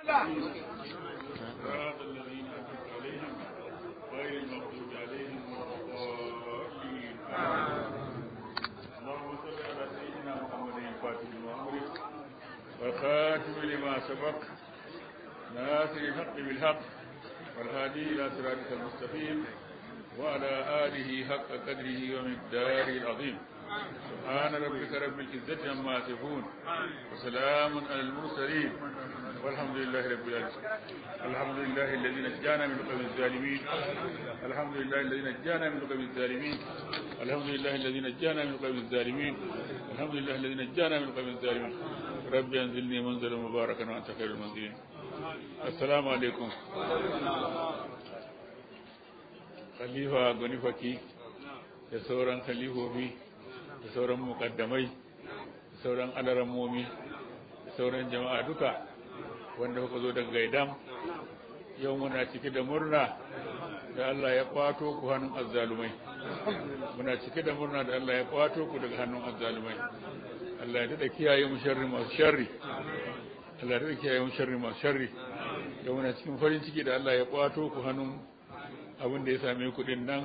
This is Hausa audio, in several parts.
صراط الذين أنعمت عليهم غير المغضوب عليهم ولا الضالين اللهم صل على سيدنا محمد الفاتح لما أمرك والخاتم لما سبق ناصر الحق بالحق والهادي إلى صراطك المستقيم وعلى آله حق قدره ومقداره العظيم سبحان ربك رب العزة عما يصفون وسلام على المرسلين والحمد لله رب العالمين الحمد لله الذي نجانا من القوم الظالمين الحمد لله الذي نجانا من القوم الظالمين الحمد لله الذي نجانا من القوم الظالمين الحمد لله الذي نجانا من القوم الظالمين رب انزلني منزلا مباركا وانت خير المنزلين السلام عليكم khalifa gani faki da sauran khalifofi da sauran mukaddamai da sauran alarammomi da sauran jama'a duka wanda kuka zo daga gaidam yau muna cike da murna da Allah ya kwato ku hannun azzalumai muna cike da murna da Allah ya kwato ku daga hannun azzalumai Allah ya dada kiyaye mu sharri masu sharri Allah ya dada kiyaye mu sharri masu sharri yau muna cikin farin ciki da Allah ya kwato ku hannun abin da ya same kuɗin nan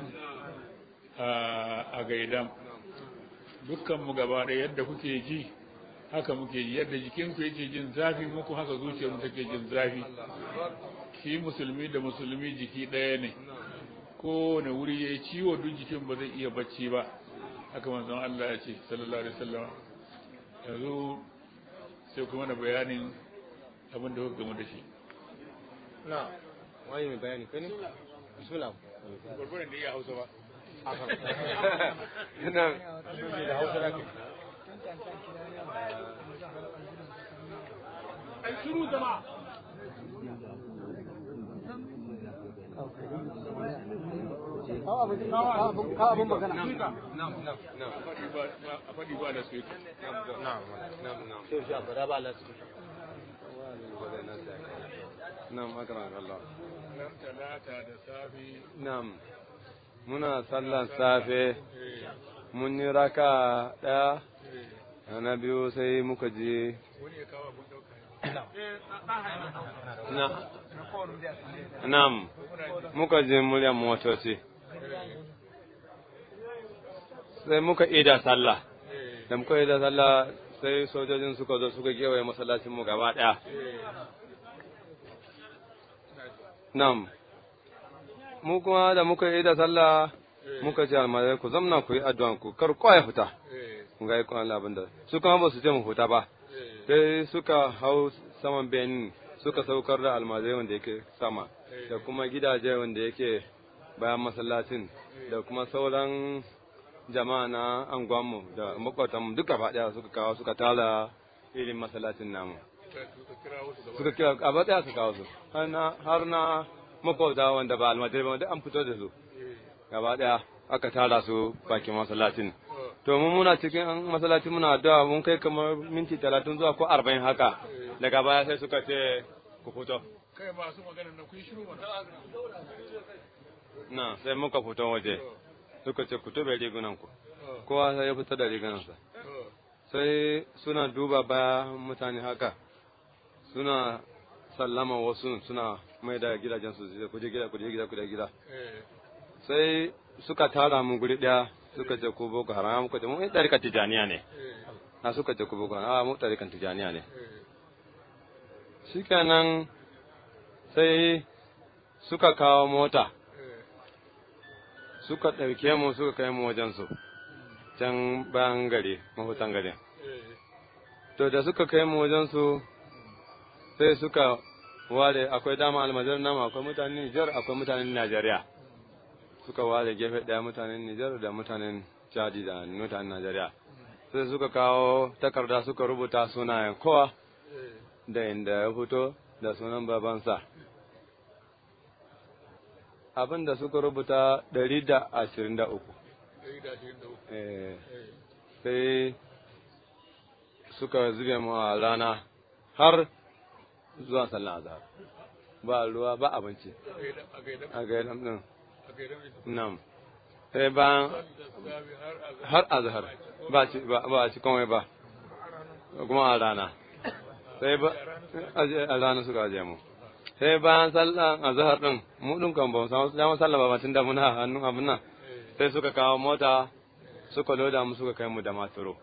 a gaidam dukkanmu gaba ɗaya yadda kuke ji haka muke ji yadda jikinku yake jin zafi muku haka zuciyarmu take jin zafi shi musulmi da musulmi jiki ɗaya ne kowane wuri ya yi ciwo duk jikin ba zai iya bacci ba haka manzon Allah ya ce sallallahu alaihi wasallam yanzu sai kuma na bayanin abin da kuka gamu da shi na wani mai bayani kai ne bismillah gurgurin da iya hausa ba ina da hausa da ke ai shiru jama'a abin magana a faɗi ba da su yi na'am akram Allah ran talata da safi na'am muna sallan safe mun yi raka ɗaya na biyu sai muka je wani ya kawo abin ɗauka na'am muka je muryar motoci sai muka ida sallah da muka ida sallah sai sojojin suka zo suka gewaye masallacin mu gaba ɗaya na'am mu kuma da muka ida sallah muka ce almarai ku zamna ku yi addu'an ku kar kowa ya fita kun ga ikon Allah abinda su kuma ba su ce mu fita ba sai suka hau saman benin suka saukar da almarai wanda yake sama da kuma gidaje wanda yake bayan masallacin da kuma sauran jama'a na anguwanmu da makwatanmu duka faɗiya suka kawo suka tala irin masallacin namu suka kira a baɗaya su kawo su har na makwauta wanda ba almajirai ba wanda an fito da su gaba ɗaya aka tara su bakin masallacin to mun muna cikin masallacin muna addu'a mun kai kamar minti 30 zuwa ko 40 haka daga baya sai suka ce ku fito kai masu magana na kun shiru mana na sai muka fito waje suka ce ku tobe rigunan ku kowa sai ya fita da rigunansa sai suna duba baya mutane haka suna sallama wasu suna mai da gidajen su kuje gida sai suka tara mu guri daya suka ce ku boko haram muka ce mu ɗarikan tijaniya ne na suka ce ku boko haram mu ɗarikan tijaniya ne shikenan sai suka kawo mota suka ɗauke mu suka kai mu wajen su can bayan gari mahutan gari to da suka kai mu wajen su sai suka ware akwai dama almajar nama akwai mutanen Nijar akwai mutanen Najeriya suka ware gefe daya mutanen Nijar da mutanen Chadi da mutanen Najeriya sai suka kawo takarda suka rubuta sunayen kowa da inda ya fito da sunan babansa abin da suka rubuta 123 sai suka zube mu a rana har zuwa sallah azhar ba ruwa ba abinci a gaidam din nan sai bayan har azhar ba ci komai ba kuma a rana sai ba a ranar suka je mu sai bayan sallan azhar din mu din kan ba mu samu dama sallah ba tun da muna hannun abin nan sai suka kawo mota suka loda mu suka kai mu da maturo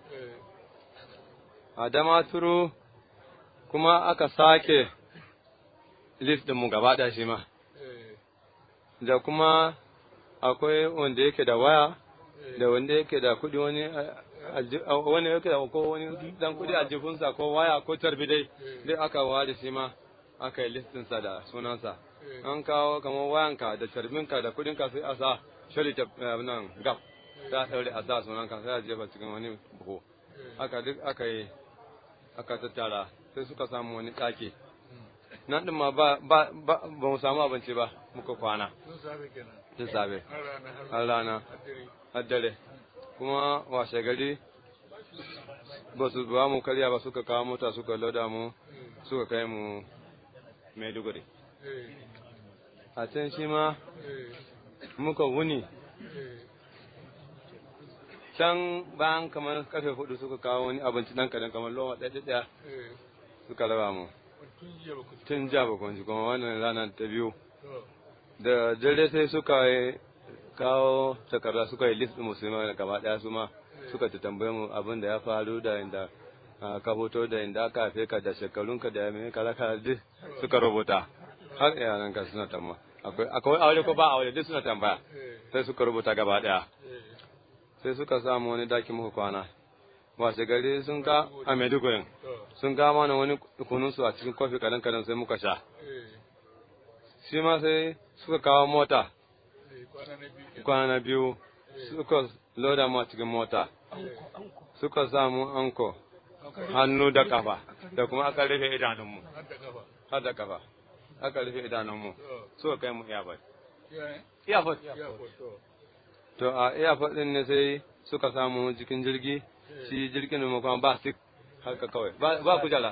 a da maturo kuma aka sake lift din mu gaba da shi ma da kuma akwai wanda yake da waya da wanda yake da kudi wani yake da ko wani dan kudi a jikinsa ko waya ko tarbi dai aka ware shi ma aka yi listinsa da sunansa an kawo kamar wayanka da tarbinka da kudinka sai a sa shari ta nan gap ta daure a sa sunanka sai a jefa cikin wani buhu aka duk aka tattara sai suka samu wani ɗaki nan din ma ba mu samu abinci ba muka kwana tun safe har rana har dare kuma washe gari ba su ba mu karya ba suka kawo mota suka loda mu suka kai mu Maiduguri a can shi ma muka wuni can bayan kamar karfe 4 suka kawo wani abinci dan kadan kamar loma ɗaya suka raba mu tun jiya ba kwanci kuma wannan rana ta biyu da dare sai suka kawo takarda suka yi list musulman gaba daya su ma suka ta tambaye mu abin da ya faru da inda ka hoto da inda aka haife ka da shekarunka da mai kala duk suka rubuta har yaran ka suna tambaya akwai aure ko ba aure duk suna tambaya sai suka rubuta gaba daya sai suka samu wani daki muka kwana washe gari sun ka a Maiduguri sun ga mana wani kunun su a cikin kofi kadan kadan sai muka sha shi ma sai suka kawo mota kwana biyu suka loda mu a cikin mota suka samu anko hannu da kafa da kuma aka rufe idanunmu har da kafa aka rufe idanunmu suka kai mu iyafot to a iyafot din ne sai suka samu cikin jirgi shi jirgin mu kuma ba sik haka kawai ba kujala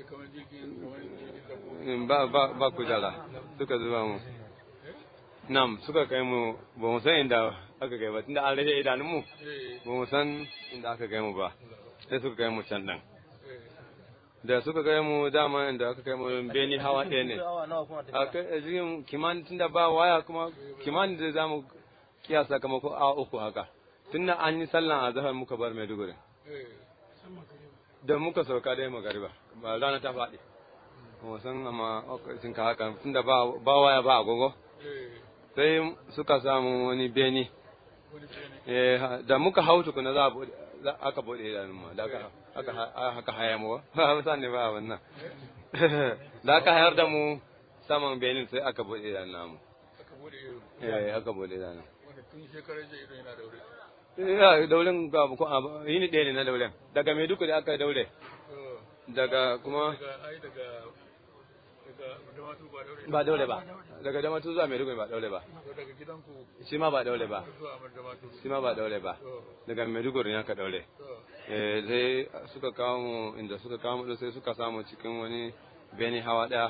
ba kujala suka zuba mu nam suka kai mu ba mu san inda aka kai ba tunda an rufe idanunmu ba mu san inda aka kai mu ba sai suka kai mu can ɗin da suka kai mu dama inda aka kai mu beni hawa ɗaya ne a cikin kimanin tunda ba waya kuma kimanin da za mu kiyasa kama ko a uku haka tunda an yi sallan a zahar muka bar Maiduguri da muka sauka dai magariba ba rana ta faɗi mu san amma lokacin ka haka tunda ba waya ba agogo sai suka samu wani beni da muka hau tukuna aka bude idanun mu da aka haya mu ba mutane ba wannan da aka hayar da mu saman benin sai aka bude idanun namu aka bude idanun tun shekarar jiya ido yana daure daulen ga ko yini ɗaya ne na daulen daga Maiduguri aka daure daga kuma ba daure ba daga Damatu zuwa Maiduguri ba daure ba daga gidanku shi ma ba daure ba shi ma ba daure ba daga Maiduguri ne aka daure sai suka kawo mu inda suka kawo mu sai suka samu cikin wani beni hawa daya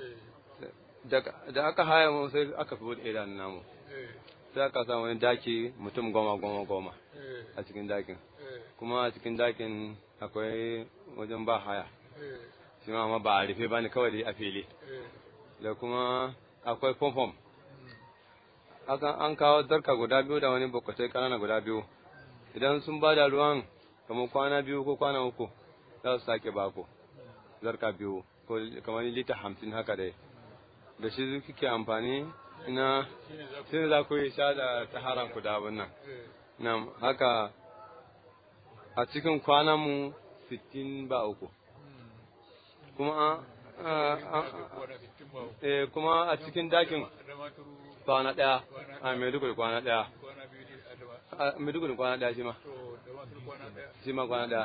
da aka haya mu sai aka fi bude idanun namu sai aka samu wani daki mutum goma a cikin dakin kuma a cikin dakin akwai wajen ba haya shi ma amma ba a rufe ba ne kawai da a fili da kuma akwai fomfom an kawo darka guda biyu da wani bakwatai kanana guda biyu idan sun ba da ruwan kamar kwana biyu ko kwana uku za su sake bako zarka biyu ko kamar lita 50 haka dai da shi kike amfani ina shi za ku yi sha da taharan ku da abin nan nan haka a cikin kwanan mu 60 ba uku kuma a cikin dakin kwana daya a Maiduguri kwana daya a Maiduguri kwana daya shi ma kwana daya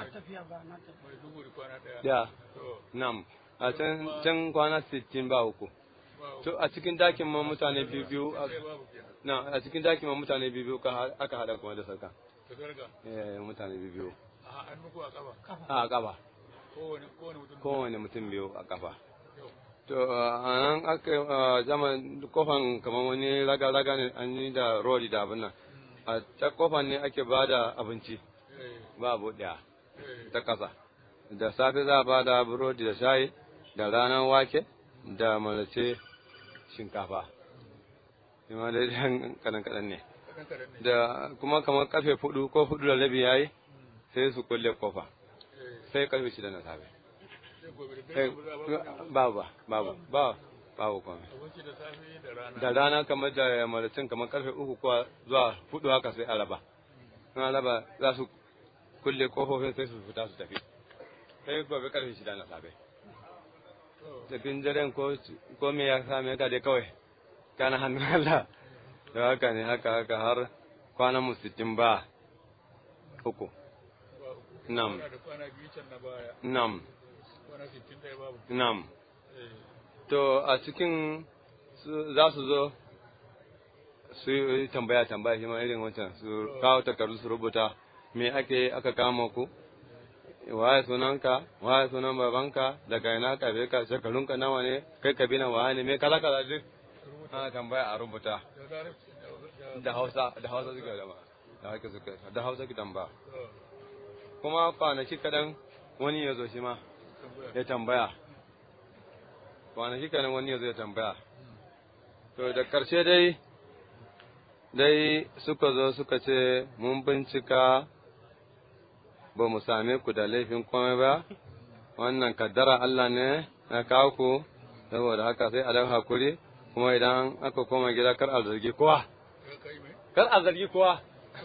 ya nam a can kwana 60 ba uku to a cikin dakin ma mutane biyu na a cikin dakin ma mutane biyu aka hada kuma da sarka mutane biyu a kafa kowane mutum biyu a kafa to a nan aka zama kofan kamar wani raga-raga ne an yi da rodi da abin nan a ta kofan ne ake ba da abinci ba abu daya ta kasa da safe za a ba da burodi da shayi da ranar wake da malace shinkafa ima da kadan ne da kuma kamar karfe 4 ko 4 da rabi yayi sai su kulle kofa sai karfe 6 na safe babu kuma da rana kamar da malacin kamar karfe 3 ko zuwa 4 haka sai alaba in alaba za su kulle kofofin sai su fita su tafi sai gobe karfe 6 na safe tafin daren ko me ya same ka dai kawai kana hannun Allah da haka ne haka har kwanan mu 60 ba uku nam nam to a cikin za su zo su yi tambaya shi ma irin wancan su kawo takardu su rubuta me aka kama ku waye sunanka waye sunan babanka daga ina ka be ka shekarunka nawa ne kai kabila waye ne me kala duk ana tambaya a rubuta da Hausa suke da Hausa kidan ba kuma kwanaki kadan wani ya zo shi ma ya tambaya kwanaki kadan wani ya zo ya tambaya to da karshe dai suka zo suka ce mun bincika ba mu same ku da laifin komai ba wannan kaddara Allah ne na kawo ku saboda haka sai a dan hakuri kuma idan aka koma gida kar a zargi kowa kar a zargi kowa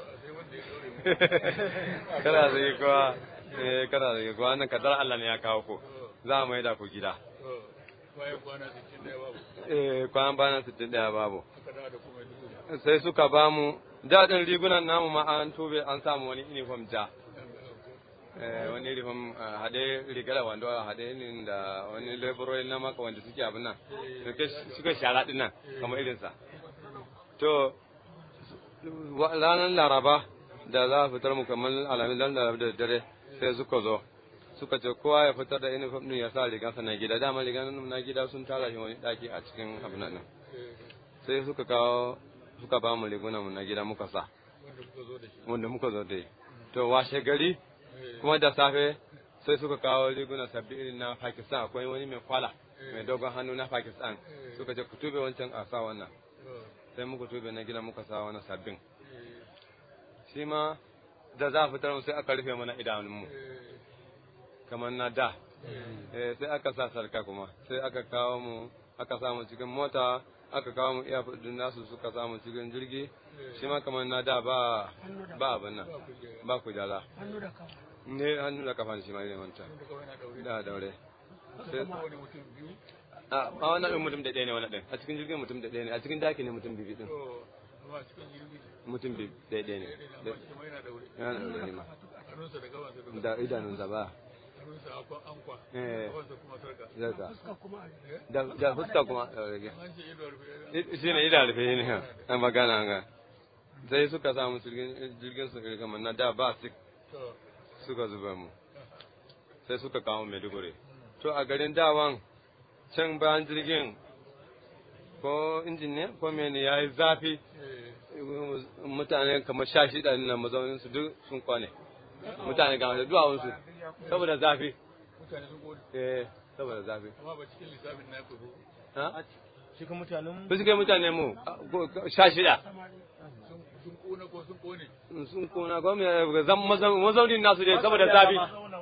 wannan kaddara Allah ne ya kawo ku za mu yi da ku gida kwanan bana 61 babu sai suka ba mu daɗin rigunan namu ma an tube an samu wani uniform ja wani uniform haɗe riga da wando haɗe ne da wani laborori na maka wanda suke abin nan suka shara ɗin nan kamar irinsa to ranar laraba da za a fitar mu kamar alamin dan laraba da dare sai suka zo suka ce kowa ya fitar da uniform ɗin ya sa rigansa na gida dama rigan na gida sun tara shi wani ɗaki a cikin abin nan sai suka ba mu rigunan mu na gida muka sa wanda muka zo da to washe gari kuma da safe sai suka kawo riguna sabbi irin na Pakistan akwai wani mai kwala mai dogon hannu na Pakistan suka ce ku tube wancan a sa wannan sai muka tube na gida muka sa wannan sabbin shi ma da za a fitar sai aka rufe mana idanunmu kamar na da sai aka sa sarka kuma sai aka kawo mu aka samu cikin mota aka kawo mu iya fudin nasu suka samu cikin jirgi shi ma kamar na da ba abin nan ba kujala ne hannu da kafa shi ma ne wancan da daure a wannan mutum da ɗaya ne wannan ɗin a cikin jirgin mutum da ɗaya ne a cikin daki ne mutum bibi ɗin mutum bibi ɗaya ne yana daure ne ma da idanunsa ba da fuska kuma shi ne idan rufe ne a magana ga sai suka samu jirgin su kamar na da ba suka zuba mu sai suka kawo Maiduguri to a garin dawan can bayan jirgin ko injin ne ko mene ya yi zafi mutane kamar 16 na mazaunin su duk sun kwane mutane ga da duwawansu saboda zafi saboda zafi amma ba cikin lissafin na ku ha cikin mutanen ba cikin mutane mu 16 sun kona ko sun kone sun kona ko me zan mazaunin nasu dai saboda zafi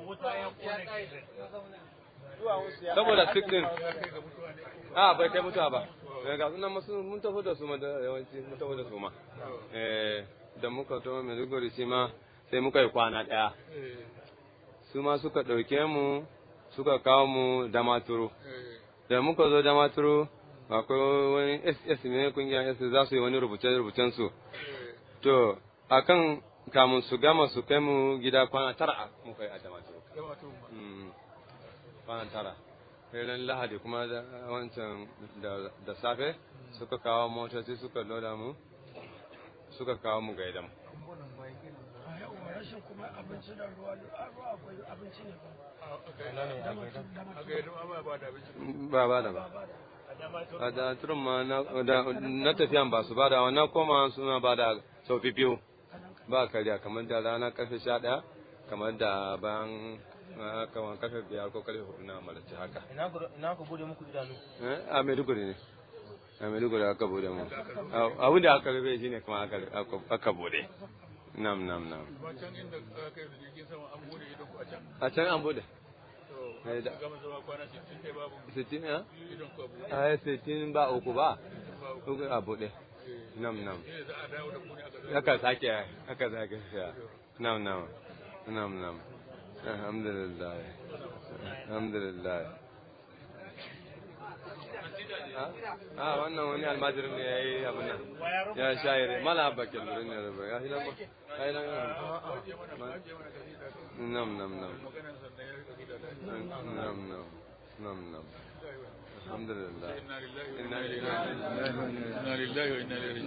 saboda sikin bai kai mutuwa ba ga sunan mun tafi da su ma da yawanci mun tafi da su ma da muka to Maiduguri shi ma sai muka yi kwana ɗaya su ma suka ɗauke mu suka kawo mu Damaturu da muka zo Damaturu akwai wani SS ne kungiyar SS za su yi wani rubuce-rubucen su to akan kamun su gama su kai mu gida kwana 9 muka yi a Damaturu kwana 9 sai ran Lahadi kuma wancan da safe suka kawo motoci suka loda mu suka kawo mu gaida mu rashin kuma abinci da ruwa akwai abinci ne ba a da turun ma na tafiyan ba su ba da wannan koma suna ba da sau biyu ba karya kamar da rana karfe 11 kamar da bayan kamar karfe 5 ko karfe 4 na malaci haka. Ina ku bude muku idanu? A Maiduguri ne. A Maiduguri aka bude mu. Abin da aka rufe shine kuma aka bude. Nam. Ba can inda aka yi jirgin sama an bude idon ku a can. A can an bude. To gama zama kwana 60 kai babu. 60 ne? Idon ku a bude. Ai 60 ba uku ba. Uku a bude. Nam. Ne za a dawo da ku ne aka Aka sake. Nam. Alhamdulillah. Wannan wani almajirin ne ya yi abin nan. Ya shayar mala abakir burin ne rubu. Ya hilan ba. Nam. Alhamdulillah. Inna lillahi wa inna ilaihi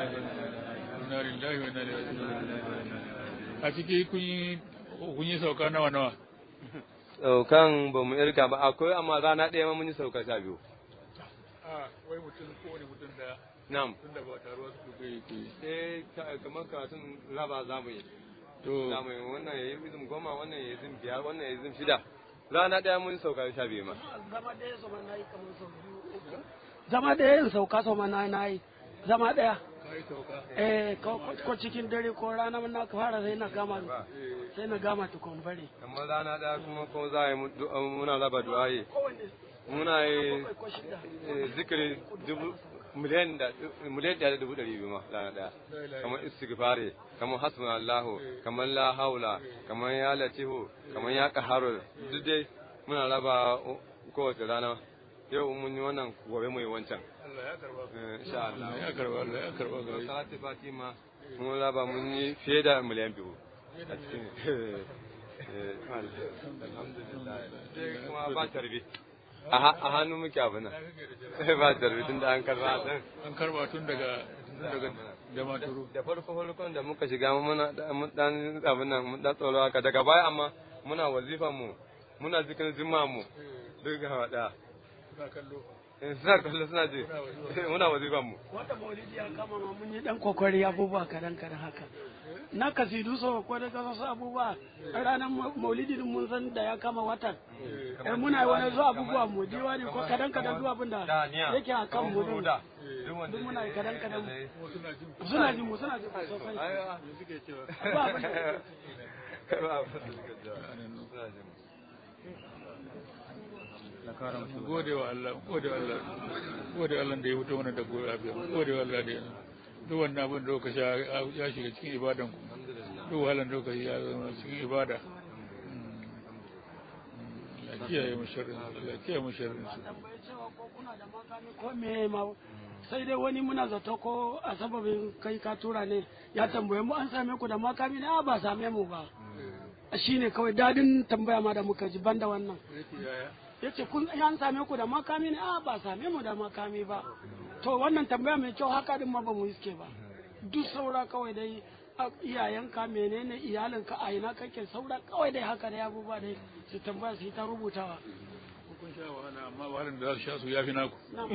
raji'un. A ciki kun yi sauka nawa? Saukan ba mu irka ba, akwai amma rana ɗaya ma mun yi sauka 12. Wai mutum kowane mutum da Nam. tun da ba taruwa su kai Kamar karatun raba za mu yi. to Za mu yi wannan ya yi izin 10, wannan ya yi izin 5, wannan ya yi izin 6. Rana ɗaya mun sauka 12 ma. Zama ɗaya sau na yi kamar sau biyu. Zama ɗaya yin sauka sau na yi. Zama ɗaya. kai sauka Ko cikin dare ko rana na fara sai na gama tukun bari. Kamar rana ɗaya kuma ko za a yi muna raba du'a'i. Muna yi zikiri miliyan 1.2 ma rana ɗaya. Kamar istighfari, kamar hasbuna Allahu, kamar la haula, kamar ya latifu, kamar ya qaharu, duk dai muna raba kowace rana. Yau mun yi wannan, gobe mu yi wancan. Allah ya karba Insha Allah. Allah ya karba gari Salati Fatima mun raba mun yi fiye da miliyan 2 a cikin. Alhamdulillah. Sai kuma ba tarbi. A hannu muke abu nan. Ba tarbi tun da an karba tun daga Damaturu. Da farkon da muka shiga muna dan abin nan mun dan tsoro haka daga baya, amma muna wazifan mu, muna zikirin zimma mu duk gaba daya. Suna kallo suna ji muna wazifan mu. Wata maulidi ya kama ma mun yi dan kokari abubuwa kadan haka. Na kasidu so ko da wasu abubuwa ranar maulidi din mun san da ya kama watan. Muna wani zuwa abubuwa mu diwani ko kadan zuwa abin da yake a kan mu din. Duk muna kadan suna jin sosai. Gode wa Allah da ya fito mana da gobe abiya. Gode wa Allah da ya duk wannan abin da kuka sha ya shiga cikin ibadan ku. Duk wahalan da kuka ya zama cikin ibada. Allah kiyaye mu sharrin su. Ko me ma sai dai wani muna zato ko a sababin kai ka tura ne ya tambaye mu an same ku da makami ne ba same mu ba. Shine kawai dadin tambaya ma da muka ji banda wannan. Yace kun an same ku da makami ne ba same mu da makami ba. To wannan tambaya mai kyau haka din ma ba mu iske ba. Duk saura kawai dai iyayenka menene iyalinka a ina kake saura kawai dai haka dai abubuwa dai su tambaya su yi ta rubutawa. Kun sha wahala amma wahalan da za su sha su yafi naku.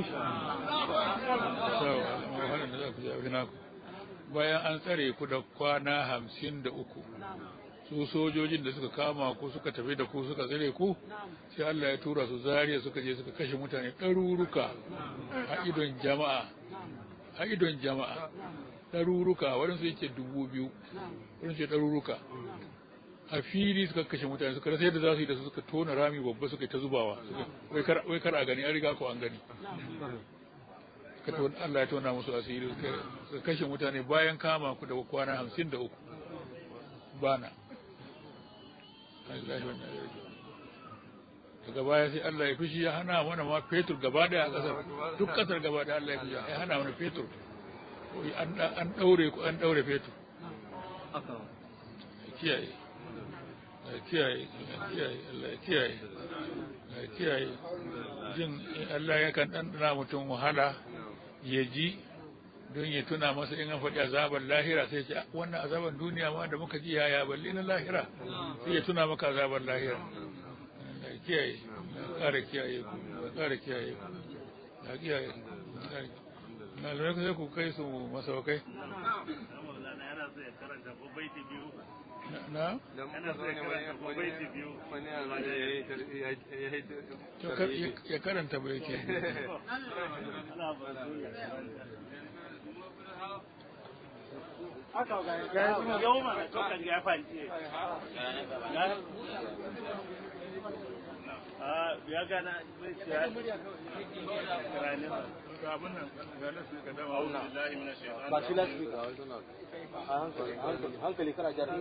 Wahalan da za ku yafi naku. Bayan an tsare ku da kwana 53. Su sojojin da suka kama ku suka tafi da ku suka tsare ku sai Allah ya tura su Zariya suka je suka kashe mutane ɗaruruka a idon jama'a ɗaruruka waɗansu yake 2000 waɗansu yake ɗaruruka a fili suka kashe mutane suka rasa yadda za su yi da su suka tona rami babba suka ta zubawa wai kar a gani an riga ko an gani Allah ya tona musu asiri suka kashe mutane bayan kama ku da kwana 53 bana daga baya sai Allah ya fushi ya hana mana ma fetur gaba daya a kasar duk kasar gaba daya Allah ya fushi ya hana mana fetur an daure fetur kiyaye Allah kiyaye jin Allah ya kan dandana mutum wahala ya ji don ya tuna masa in an faɗi azabar lahira sai ce wannan azabar duniya ma da muka ji yaya balle na lahira sai ya tuna maka azabar lahira kiyaye ƙara kiyaye ku malamai sai ku kai su masaukai na ya karanta bai ke ya gana ba shi lafi hankali kara jari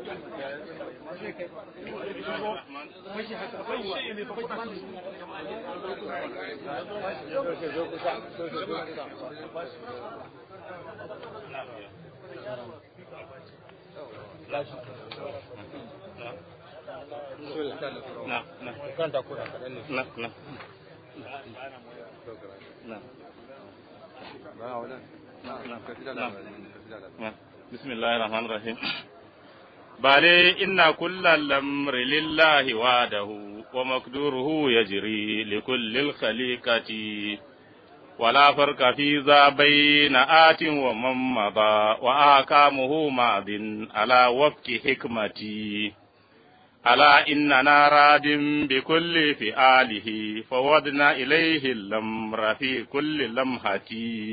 بسم الله الرحمن الرحيم بل إن كل الأمر لله وحده ومقدوره يجري لكل الخليقة ولا فرق في ذا بين آت ومن مضى وآكامه ماض على وفق حكمتي ألا إننا راد بكل فعاله فوضنا إليه الأمر في كل لمحة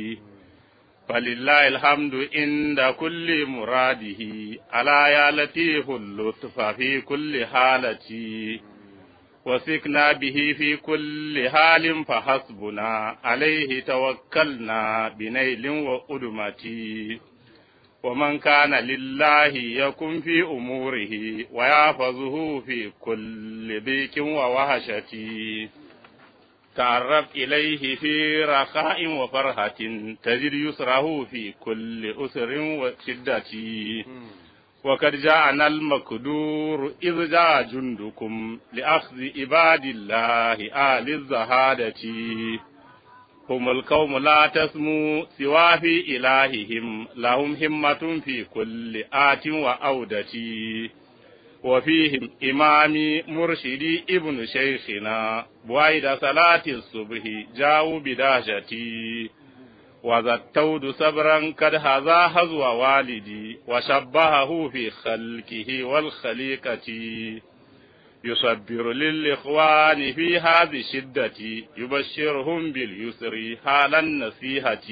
فلله الحمد عند كل مراده ألا يا لطيف اللطف في كل حالة وثقنا به في كل حال فحسبنا عليه توكلنا بنيل وأدمة ومن كان لله يكن في أموره ويحفظه في كل ضيق ووهشة تعرف إليه في رخاء وفرحة تجد يسره في كل أسر وشدة وقد جاءنا المقدور إذ جاء جندكم لأخذ عباد الله آل الزهادة هم القوم لا تسمو سوى في إلههم لهم همة في كل آت وأودة وفيهم إمامي مرشدي ابن شيخنا بويد صلاة الصبح جاءوا بدهشتي وذا التود صبرا قد هذا هزو والدي وشبهه في خلقه والخليقة يصبر للإخوان في هذه الشدة يبشرهم باليسر حال النصيحة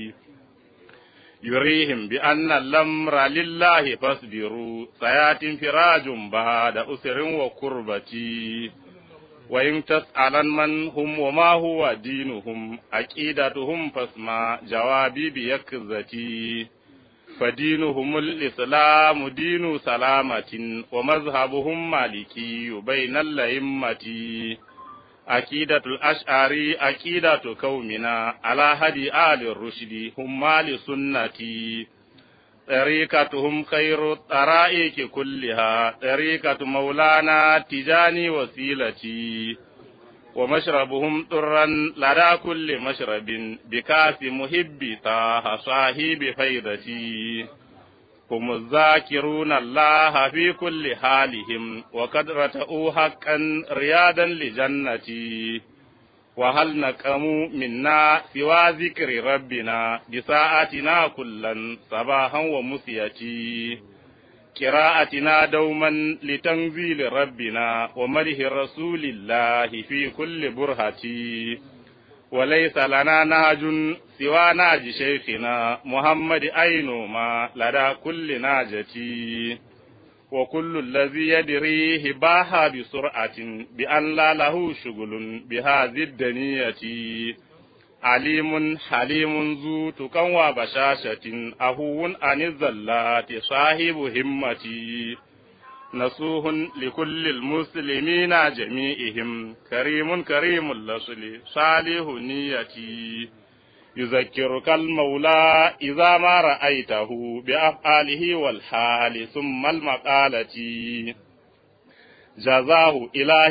يريهم بأن الأمر لله فاصبروا سيأتي انفراج بعد أسر وقربة وإن تسألن من هم وما هو دينهم عقيدتهم فاسمع جوابي بيكزتي فدينهم الإسلام دين سلامة ومذهبهم مالكي بين الأئمة عقيدة الأشعري عقيدة قومنا على هدي آل الرشد هم مال سنتي طريقتهم خير الطرائق كلها طريقة مولانا تجاني وسيلتي ومشربهم طرا لدى كل مشرب بكاس محب طه صاحب فيضتي هم الذاكرون الله في كل حالهم وقد رتؤوا حقا ريادا لجنتي وهل نقموا منا سوى ذكر ربنا بساعتنا كلا صباحا ومسيتي قراءتنا دوما لتنزيل ربنا ومده رسول الله في كل برهتي وليس لنا نهج سوى نهج شيخنا محمد أينما لدى كل ناجتي وكل الذي يدريه باها بسرعة بأن لا له شغل بهذه الدنية عليم حليم ذو تقى وبشاشة أهو عن الزلات صاحب همتي نصوح لكل المسلمين جميعهم كريم كريم الأصل صالح نيتي يذكرك المولى إذا ما رأيته بأفعاله والحال ثم المقالة جزاه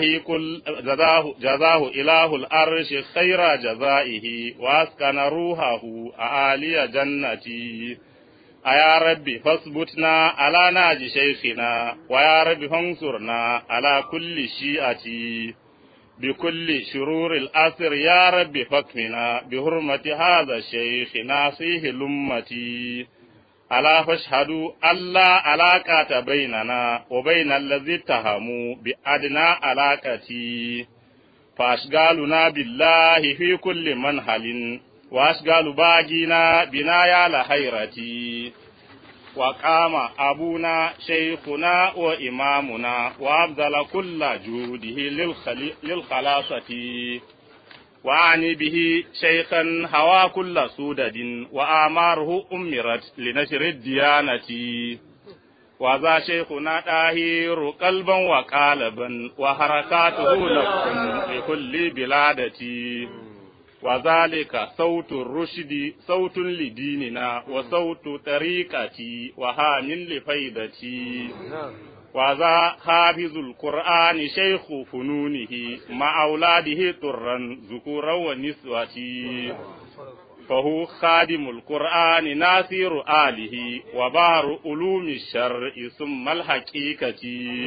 إله الأرش خير جزائه وأسكن روحه أعالي جنتي يا ربي فاثبتنا على ناج شيخنا ويا ربي فانصرنا على كل شيئتي بكل شرور الأسر يا رب فاكفنا بحرمة هذا الشيخ ناصيه لأمتي ألا فاشهدوا ألا علاقة بيننا وبين الذي اتهموا بأدنى علاقتي فأشغالنا بالله في كل منهل وأشغال باقينا بنايا لخيرتي وقام أبونا شيخنا وإمامنا وأبذل كل جهده للخلاصة وأعني به شيخا هوى كل سودد وآماره أمرت لنشر الديانة وذا شيخنا طاهر قلبا وقالبا وحركاته لكم لكل بلادتي وذلك صوت الرشد صوت لديننا وصوت طريقتي وهام لفيدتي وذا حافظ القرآن شيخ فنونه مع أولاده طرا ذكورا ونسوتي فهو خادم القرآن ناصر آله وبار علوم الشرع ثم الحقيقة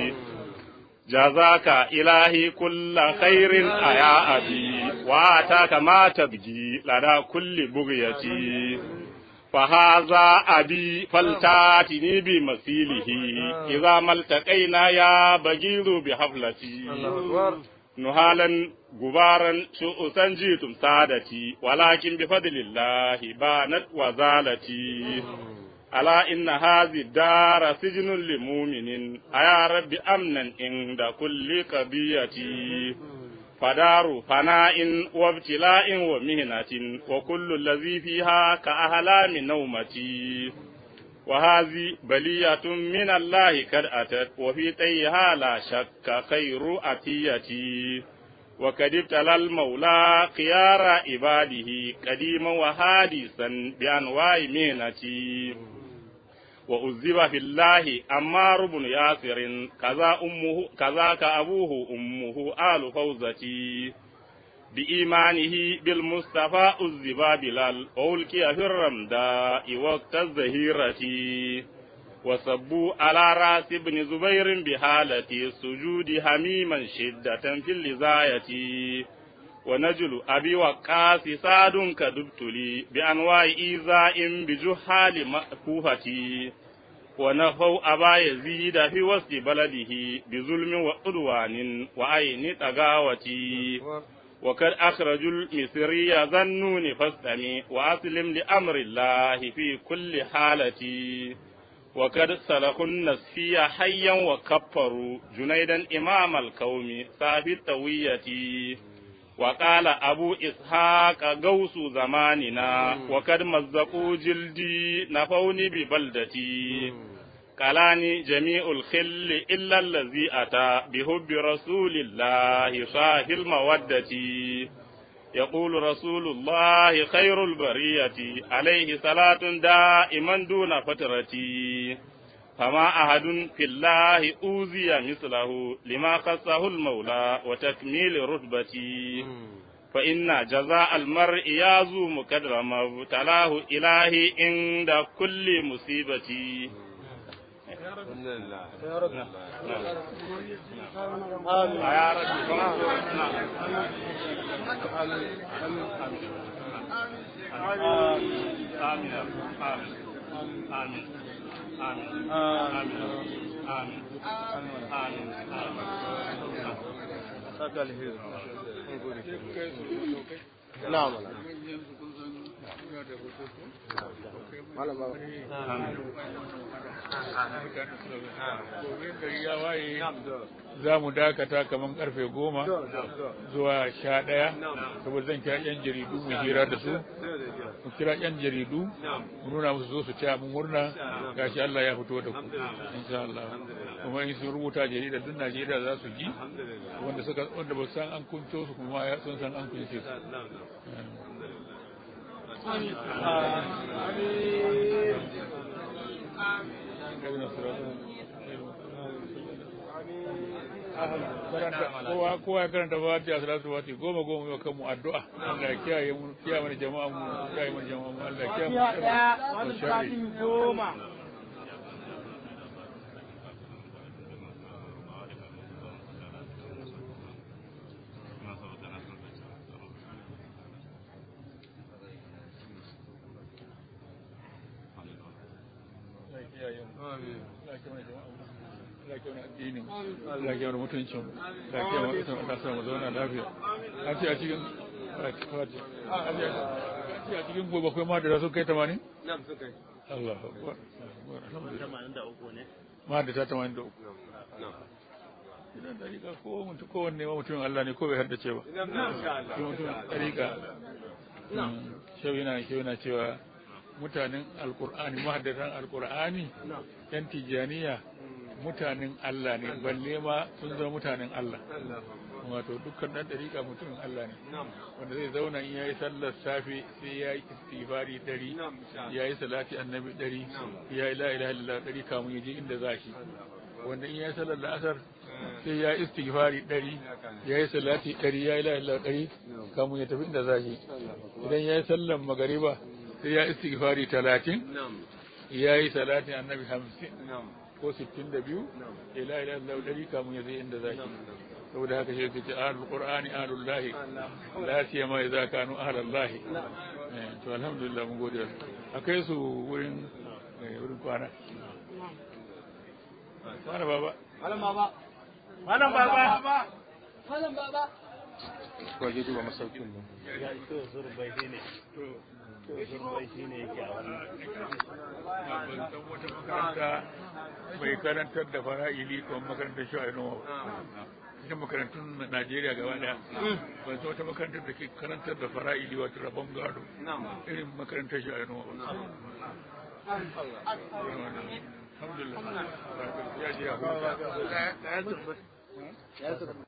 جزاك إلهي كل خير يا أبي وآتاك ما تبجي لدى كل بغيتي فهذا أبي فلتاتني بمثيله إذا ما التقينا يا بغير بحفلتي نهالا غبارا شؤسا جيتم سادتي ولكن بفضل الله بانت وزالتي ألا إن هذه الدار سجن لمؤمن أيا رب أمنا عند كل قضيتي فدار فناء وابتلاء ومهنة وكل الذي فيها كأهلام نومتي وهذه بلية من الله قد أتت وفي طيها لا شك خير أتيتي وقد ابتلى المولى خيار عباده قديما وحادثا بأنواع مهنتي وأذب في الله عمار بن ياسر كذاك أبوه أمه آل فوزتي بإيمانه بالمصطفى أذب بلال وألقي في الرمداء وقت الظهيرة وصبوا على راس ابن زبير بحالة السجود حميما شدة في اللزاية ونجل أبي وقاص سعد كدبتلي بأنواع إيذاء بجهال مأكوفتي ونفوا أبا يزيد في وسط بلده بظلم وعدوان وعين طغاوتي وقد أخرجوا المصري ظنون فاستمي وأسلم لأمر الله في كل حالتي وقد سلخوا النسفي حيا وكفروا جنيدا إمام القوم صافي الطوية وقال أبو إسحاق غوث زماننا وقد مزقوا جلدي نفوني ببلدتي قالاني جميع الخل إلا الذي أتى بحب رسول الله صاحب المودة يقول رسول الله خير البرية عليه صلاة دائما دون فترتي فما أحد في الله أوذي مثله لما خصه المولى وتكميل رتبتي فإن جزاء المرء يازوم قدر ما ابتلاه إلهي عند كل مصيبتي. يا رب نعم za mu dakata kamar karfe 10 zuwa 11 saboda zan kira yan jaridu mu hira da su mu kira yan jaridu mu nuna musu zo su ci mun murna gashi Allah ya fito da ku insha Allah kuma in sun rubuta jarida duk Najeriya za su ji wanda ba san an kunto su kuma ya sun san an kunce su. kowa ya karanta fatiha salatu fatiha 10 yau kan mu addu'a Allah ya kiyaye mu kiyaye mana jama'a mu kiyaye mana jama'a mu Allah ya kiyaye mu iyayen amin Allah ya kiyaye jama'a Allah ya kiyaye addinin Allah ya kiyaye mutuncin Allah ya kiyaye mutuncin Allah sa mu zauna lafiya a cikin a cikin gobe akwai ma da sun kai 80 na'am sun kai Allah akbar da uku ne ma da ta 83 na'am idan dariƙa kowanne ma mutumin Allah ne ko bai haddace ba mutumin dariƙa shau yana cewa mutanen alkur'ani mahaddatan alkur'ani yan tijaniya mutanen Allah ne balle ma sun zama mutanen Allah wato dukkan dan dariƙa mutumin Allah ne wanda zai zauna in yayi sallar safe sai yayi istighfari 100 yayi salati annabi 100 yayi la ilaha illallah 100 kamun yaje inda zaki wanda in yayi sallar asar sai yayi istighfari 100 yayi salati 100 yayi la ilaha illallah 100 kamun ya tafi inda zaki idan yayi sallar magariba sai ya istighfari 30 yayi salati annabi 50 ko 62 ila ila Allah dari kamun ya zai inda zaki saboda haka shi yake ahlul qur'ani ahlul lahi la siyama idza kanu ahlul lahi to alhamdulillah mun gode akai su wurin kwana baba malam baba waje duba masaukin ne ya ito zurbai ne to zurbai shine yake a wannan wata makaranta bai karantar da fara'ili ko makarantar sha'ano ita makarantun Najeriya gaba daya ban san wata makarantar da ke karantar da fara'ili wato rabon gado irin makarantar sha'ano alhamdulillah ya ji ya